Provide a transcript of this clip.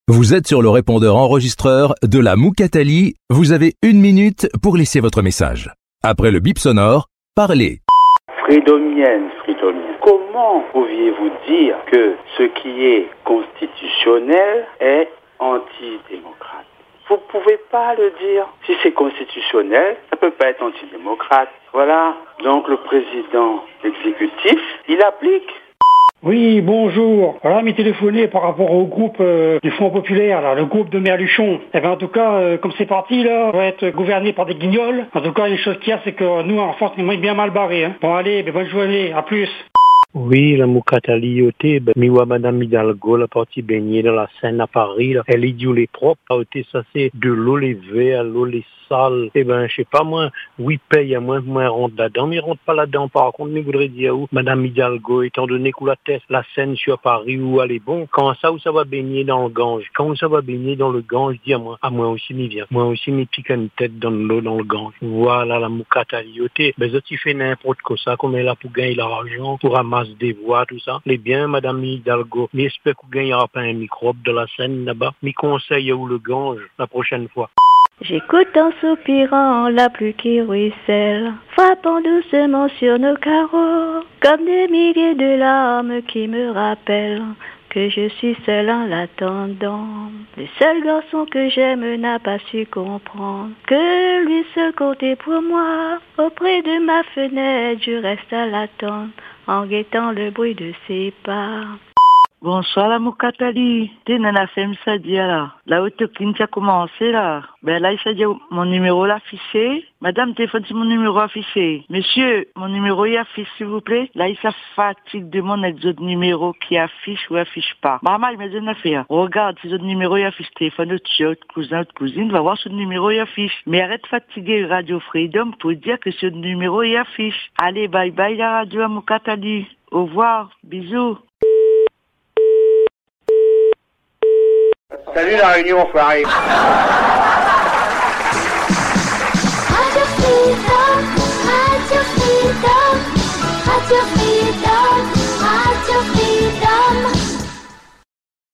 Vous êtes sur le répondeur enregistreur de la Moukatali. Vous avez 1 minute pour laisser votre message. Après le bip sonore, parlez. Fridomienne, comment pouviez-vous dire que ce qui est constitutionnel est antidémocrate? Vous ne pouvez pas le dire. Si c'est constitutionnel, ça ne peut pas être antidémocrate. Voilà. Donc le président exécutif, il applique. Oui, bonjour. Voilà, m'est téléphoné par rapport au groupe du Front Populaire, là, le groupe de Merluchon. Eh bien, en tout cas, comme c'est parti, là, on va être gouverné par des guignols. En tout cas, une chose qu'il y a, c'est que nous, en France, on est bien mal barrés. Hein. Bon, allez, bonne journée, à plus. Oui, la Moukatali yote, miwa Madame Hidalgo, la partie baignée dans la Seine à Paris, là. Elle est dit les propres, ça c'est de l'eau levée à l'eau les sales. Eh ben, je sais pas, moi, oui, paye à moins rentre là-dedans, mais rentre pas là-dedans. Par contre, mais voudrais dire où, Madame Hidalgo, étant donné que la Seine sur Paris, où elle est bon, quand ça, où ça va baigner dans le Gange, quand ça va baigner dans le Gange, dis à moi aussi, m'y vient. Moi aussi, m'y pique une tête dans l'eau, dans le Gange. Voilà, la Moukatali yote. Ben, ça, tu fais n'importe quoi ça, comme elle a pour gagner l'argent, pour ramasser des voix, tout ça. Les biens, Madame Hidalgo. Mais j'espère qu'il n'y aura pas un microbe de la Seine là-bas. Mes conseils où le Gange la prochaine fois. J'écoute en soupirant la pluie qui ruisselle, frappant doucement sur nos carreaux, comme des milliers de larmes qui me rappellent que je suis seule en l'attendant. Le seul garçon que j'aime n'a pas su comprendre que lui seul comptait pour moi. Auprès de ma fenêtre, je reste à l'attendre, en guettant le bruit de ses pas. Bonsoir la Moukatali. T'es nana femme ça dit là. La autocline qui a commencé là. Ben là il s'est dit mon numéro là affiché. Madame téléphone c'est mon numéro affiché. Monsieur, mon numéro y affiche s'il vous plaît. Là il se fatigue de mon autres numéro qui affiche ou affiche pas. Maman il m'a dit une affaire. Regarde ces autres numéros y affiche téléphone de autre cousin, autre cousine va voir ce numéro y affiche. Mais arrête de fatiguer Radio Freedom pour dire que ce numéro y affiche. Allez bye bye la radio à Moukatali. Au revoir, bisous. Salut la réunion, enfoiré.